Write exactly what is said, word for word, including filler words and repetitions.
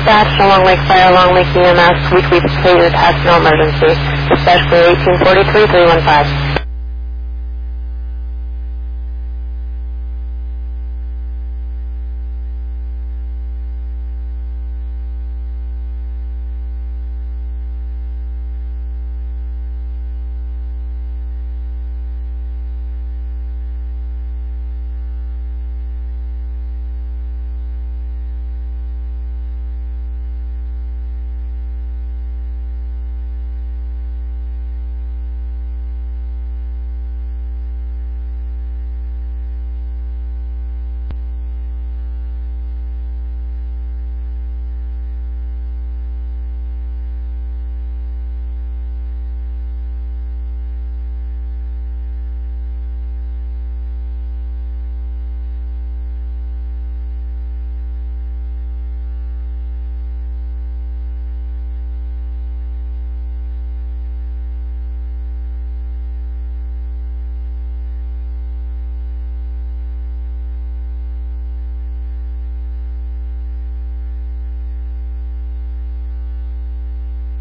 dispatch to Long Lake Fire, Long Lake E M S, weekly failure test, no emergency. Dispatch for eighteen forty-three, three one five.